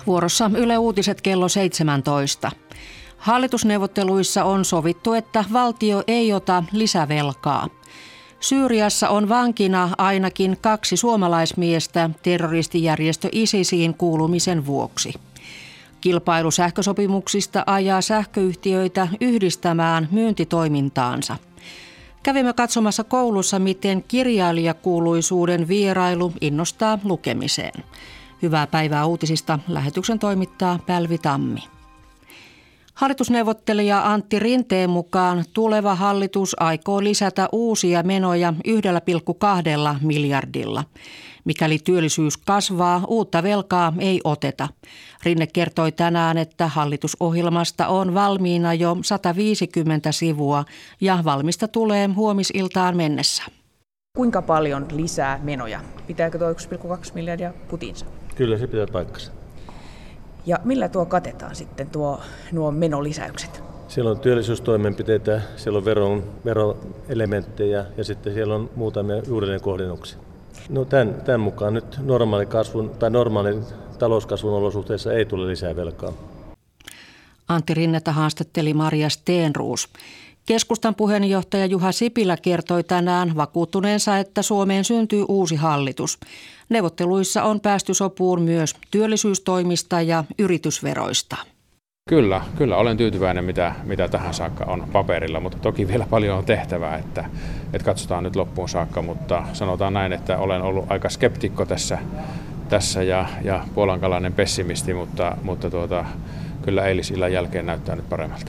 Vuorossa Yle Uutiset kello 17. Hallitusneuvotteluissa on sovittu, että valtio ei ota lisävelkaa. Syyriassa on vankina ainakin 2 suomalaismiestä terroristijärjestö ISISiin kuulumisen vuoksi. Kilpailu sähkösopimuksista ajaa sähköyhtiöitä yhdistämään myyntitoimintaansa. Kävimme katsomassa koulussa, miten kirjailijakuuluisuuden vierailu innostaa lukemiseen. Hyvää päivää uutisista. Lähetyksen toimittaa Pälvi Tammi. Hallitusneuvottelija Antti Rinteen mukaan tuleva hallitus aikoo lisätä uusia menoja 1,2 miljardilla. Mikäli työllisyys kasvaa, uutta velkaa ei oteta. Rinne kertoi tänään, että hallitusohjelmasta on valmiina jo 150 sivua ja valmista tulee huomisiltaan mennessä. Kuinka paljon lisää menoja? Pitääkö tuo 1,2 miljardia putinsa? Kyllä se pitää paikkansa. Ja millä tuo katetaan sitten nuo menolisäykset? Siellä on työllisyystoimenpiteitä, siellä on veroelementtejä ja sitten siellä on muutamia uudelleenkohdennuksia. No tämän mukaan nyt normaalin talouskasvun olosuhteissa ei tule lisää velkaa. Antti Rinnettä haastatteli Maria Steenruus. Keskustan puheenjohtaja Juha Sipilä kertoi tänään vakuuttuneensa, että Suomeen syntyy uusi hallitus. Neuvotteluissa on päästy sopuun myös työllisyystoimista ja yritysveroista. Kyllä olen tyytyväinen, mitä tähän saakka on paperilla, mutta toki vielä paljon on tehtävää, että katsotaan nyt loppuun saakka, mutta sanotaan näin, että olen ollut aika skeptikko tässä ja puolankalainen pessimisti, mutta kyllä eilisillan jälkeen näyttää nyt paremmalta.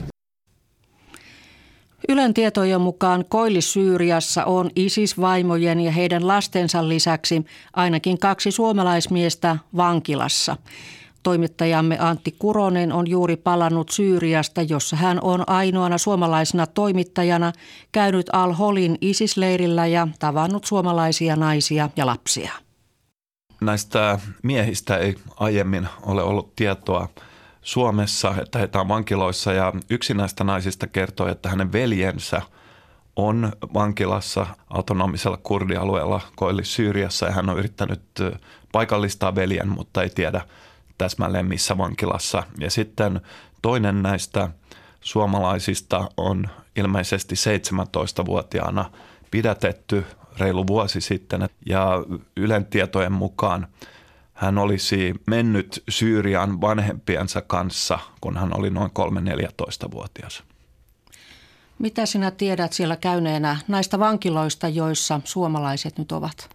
Ylen tietojen mukaan Koillis-Syyriassa on ISIS-vaimojen ja heidän lastensa lisäksi ainakin 2 suomalaismiestä vankilassa. Toimittajamme Antti Kuronen on juuri palannut Syyriasta, jossa hän on ainoana suomalaisena toimittajana käynyt Al-Holin ISIS-leirillä ja tavannut suomalaisia naisia ja lapsia. Näistä miehistä ei aiemmin ole ollut tietoa Suomessa, että heitä on vankiloissa, ja yksi näistä naisista kertoi, että hänen veljensä on vankilassa autonomisella kurdialueella Koillis-Syyriassa ja hän on yrittänyt paikallistaa veljen, mutta ei tiedä täsmälleen missä vankilassa. Ja sitten toinen näistä suomalaisista on ilmeisesti 17-vuotiaana pidätetty reilu vuosi sitten ja Ylen tietojen mukaan hän olisi mennyt Syyrian vanhempiensa kanssa, kun hän oli noin 3-14-vuotias. Mitä sinä tiedät siellä käyneenä näistä vankiloista, joissa suomalaiset nyt ovat?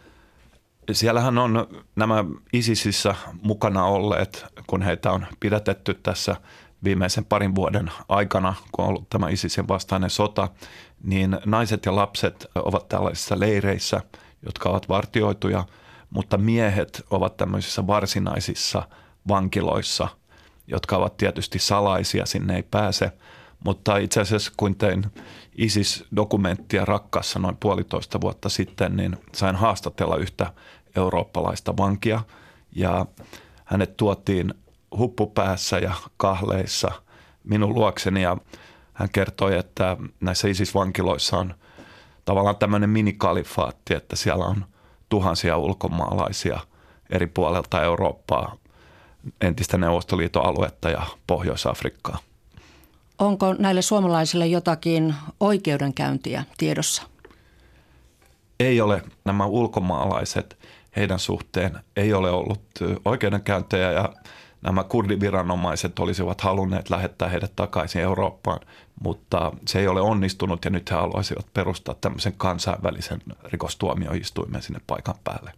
Siellähän on nämä ISISissä mukana olleet, kun heitä on pidätetty tässä viimeisen 2 vuoden aikana, kun on ollut tämä ISISin vastainen sota, niin naiset ja lapset ovat tällaisissa leireissä, jotka ovat vartioituja, mutta miehet ovat tämmöisissä varsinaisissa vankiloissa, jotka ovat tietysti salaisia, sinne ei pääse. Mutta itse asiassa kun tein ISIS-dokumenttia Rakkassa noin 1,5 vuotta sitten, niin sain haastatella yhtä eurooppalaista vankia ja hänet tuotiin huppupäässä ja kahleissa minun luokseni ja hän kertoi, että näissä ISIS-vankiloissa on tavallaan tämmöinen minikalifaatti, että siellä on tuhansia ulkomaalaisia eri puolelta Eurooppaa, entistä Neuvostoliiton aluetta ja Pohjois-Afrikkaa. Onko näille suomalaisille jotakin oikeudenkäyntiä tiedossa? Ei ole. Nämä ulkomaalaiset, heidän suhteen ei ole ollut oikeudenkäyntejä ja nämä kurdiviranomaiset olisivat halunneet lähettää heidät takaisin Eurooppaan, mutta se ei ole onnistunut ja nyt he haluaisivat perustaa tämmöisen kansainvälisen rikostuomioistuimen sinne paikan päälle.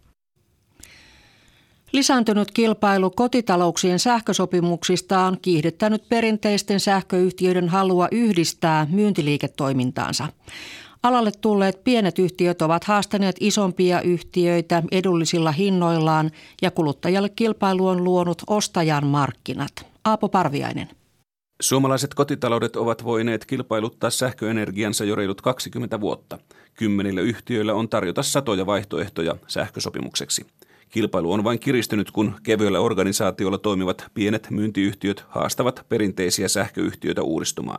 Lisääntynyt kilpailu kotitalouksien sähkösopimuksista on kiihdyttänyt perinteisten sähköyhtiöiden halua yhdistää myyntiliiketoimintaansa. Alalle tulleet pienet yhtiöt ovat haastaneet isompia yhtiöitä edullisilla hinnoillaan ja kuluttajalle kilpailu on luonut ostajan markkinat. Aapo Parviainen. Suomalaiset kotitaloudet ovat voineet kilpailuttaa sähköenergiansa jo reilut 20 vuotta. 10 yhtiöillä on tarjota satoja vaihtoehtoja sähkösopimukseksi. Kilpailu on vain kiristynyt, kun kevyellä organisaatiolla toimivat pienet myyntiyhtiöt haastavat perinteisiä sähköyhtiöitä uudistumaan.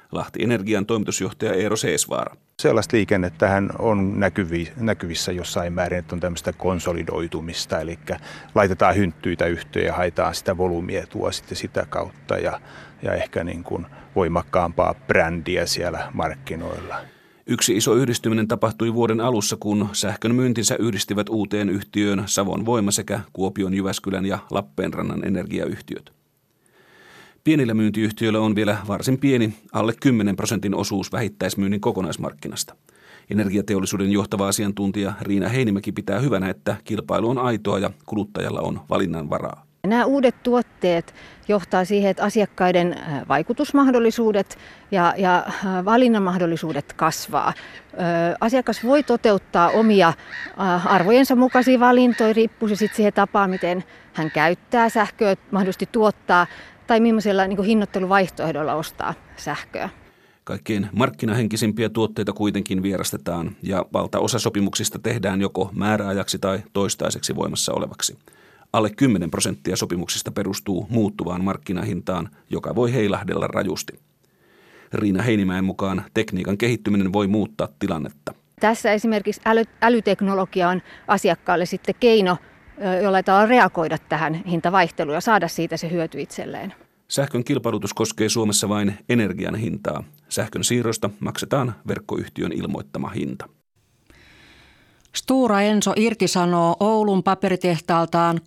Lahti Energian toimitusjohtaja Eero Seesvaara. Sellaista liikennettähän on näkyvissä jossain määrin, että on tämmöistä konsolidoitumista, eli laitetaan hynttyitä yhteen ja haetaan sitä volyymiä sitten sitä kautta ja ehkä niin kuin voimakkaampaa brändiä siellä markkinoilla. Yksi iso yhdistyminen tapahtui vuoden alussa, kun sähkön myyntinsä yhdistivät uuteen yhtiöön Savon Voima sekä Kuopion, Jyväskylän ja Lappeenrannan energiayhtiöt. Pienillä myyntiyhtiöillä on vielä varsin pieni, alle 10% osuus vähittäismyynnin kokonaismarkkinasta. Energiateollisuuden johtava asiantuntija Riina Heinimäki pitää hyvänä, että kilpailu on aitoa ja kuluttajalla on valinnan varaa. Nämä uudet tuotteet johtaa siihen, että asiakkaiden vaikutusmahdollisuudet ja valinnanmahdollisuudet kasvaa. Asiakas voi toteuttaa omia arvojensa mukaisia valintoja, riippuu se sitten siihen tapaan, miten hän käyttää sähköä, mahdollisesti tuottaa tai millaisella niin kuin hinnoitteluvaihtoehdolla ostaa sähköä. Kaikkein markkinahenkisimpiä tuotteita kuitenkin vierastetaan ja valtaosa sopimuksista tehdään joko määräajaksi tai toistaiseksi voimassa olevaksi. Alle 10% sopimuksista perustuu muuttuvaan markkinahintaan, joka voi heilahdella rajusti. Riina Heinimäen mukaan tekniikan kehittyminen voi muuttaa tilannetta. Tässä esimerkiksi älyteknologia on asiakkaalle sitten keino, jolla tavalla reagoida tähän hintavaihteluun ja saada siitä se hyöty itselleen. Sähkön kilpailutus koskee Suomessa vain energian hintaa. Sähkön siirrosta maksetaan verkkoyhtiön ilmoittama hinta. Stora Enso irtisanoo Oulun paperitehtaaltaan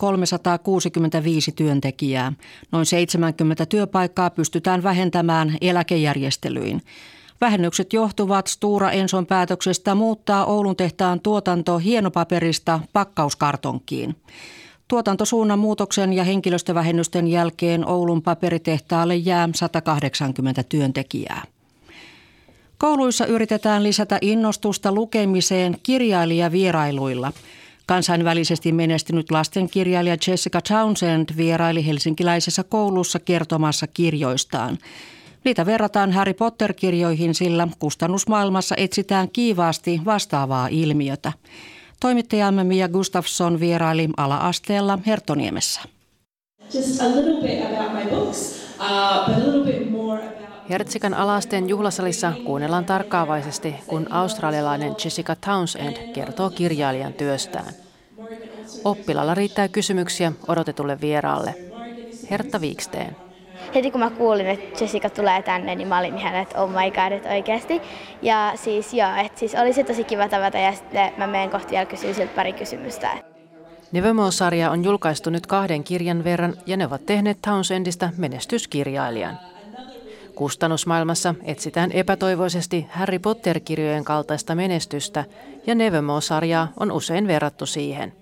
365 työntekijää. Noin 70 työpaikkaa pystytään vähentämään eläkejärjestelyin. Vähennykset johtuvat Stora Enson päätöksestä muuttaa Oulun tehtaan tuotanto hienopaperista pakkauskartonkiin. Tuotantosuunnan muutoksen ja henkilöstövähennysten jälkeen Oulun paperitehtaalle jää 180 työntekijää. Kouluissa yritetään lisätä innostusta lukemiseen kirjailijavierailuilla. Kansainvälisesti menestynyt lastenkirjailija Jessica Townsend vieraili helsinkiläisessä koulussa kertomassa kirjoistaan. Niitä verrataan Harry Potter-kirjoihin, sillä kustannusmaailmassa etsitään kiivaasti vastaavaa ilmiötä. Toimittajamme Mia Gustafsson vieraili ala-asteella Herttoniemessä. Hertsikan ala-asteen juhlasalissa kuunnellaan tarkkaavaisesti, kun australialainen Jessica Townsend kertoo kirjailijan työstään. Oppilaalla riittää kysymyksiä odotetulle vieraalle. Hertta Wiksten. Heti kun mä kuulin, että Jessica tulee tänne, niin mä olin ihan, että oh my god, että oikeasti. Ja siis joo, että siis oli se tosi kiva tavata ja sitten mä menen kohti vielä kysyä siltä pari kysymystä. Nevermore-sarja on julkaistu nyt 2 kirjan verran ja ne ovat tehneet Townsendista menestyskirjailijan. Kustannusmaailmassa etsitään epätoivoisesti Harry Potter-kirjojen kaltaista menestystä ja Nevermore-sarjaa on usein verrattu siihen.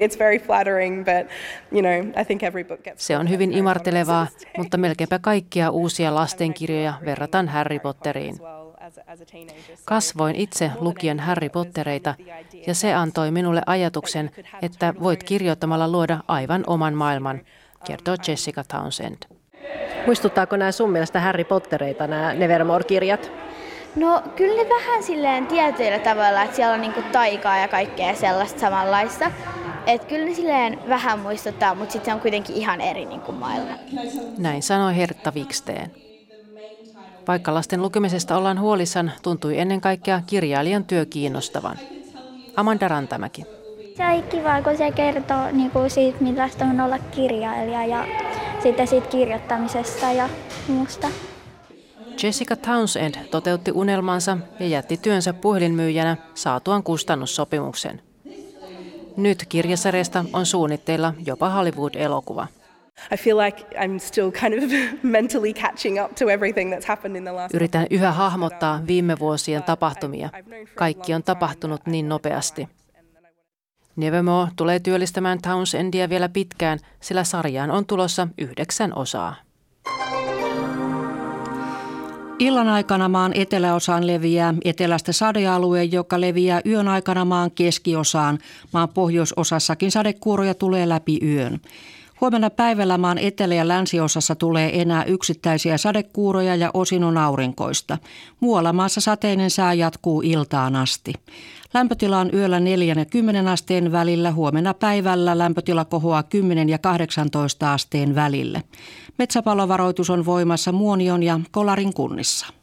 Se on hyvin imartelevaa, mutta melkeinpä kaikkia uusia lastenkirjoja verrataan Harry Potteriin. Kasvoin itse lukien Harry Pottereita ja se antoi minulle ajatuksen, että voit kirjoittamalla luoda aivan oman maailman, kertoo Jessica Townsend. Muistuttaako nämä sun mielestä Harry Pottereita, nämä Nevermore-kirjat? No kyllä ne vähän silleen tietyillä tavalla, että siellä on niinku taikaa ja kaikkea sellaista samanlaista. Että kyllä ne silleen vähän muistuttaa, mutta sitten se on kuitenkin ihan eri niinku maailma. Näin sanoi Hertta Wiksten. Vaikka lasten lukemisesta ollaan huolissaan, tuntui ennen kaikkea kirjailijan työ kiinnostavan. Amanda Rantamäki. Se on kiva, kun se kertoo niinku siitä, millaista on olla kirjailija ja sitten siitä kirjoittamisesta ja muusta. Jessica Townsend toteutti unelmansa ja jätti työnsä puhelinmyyjänä saatuaan kustannussopimuksen. Nyt kirjasarjasta on suunnitteilla jopa Hollywood-elokuva. Yritän yhä hahmottaa viime vuosien tapahtumia. Kaikki on tapahtunut niin nopeasti. Nevermore tulee työllistämään Townsendia vielä pitkään, sillä sarjaan on tulossa 9 osaa. Illan aikana maan eteläosaan leviää etelästä sadealue, joka leviää yön aikana maan keskiosaan. Maan pohjoisosassakin sadekuuroja tulee läpi yön. Huomenna päivällä maan etelä- ja länsiosassa tulee enää yksittäisiä sadekuuroja ja osin on aurinkoista. Muualla maassa sateinen sää jatkuu iltaan asti. Lämpötila on yöllä 4 ja 10 asteen välillä, huomenna päivällä lämpötila kohoaa 10 ja 18 asteen välille. Metsäpalovaroitus on voimassa Muonion ja Kolarin kunnissa.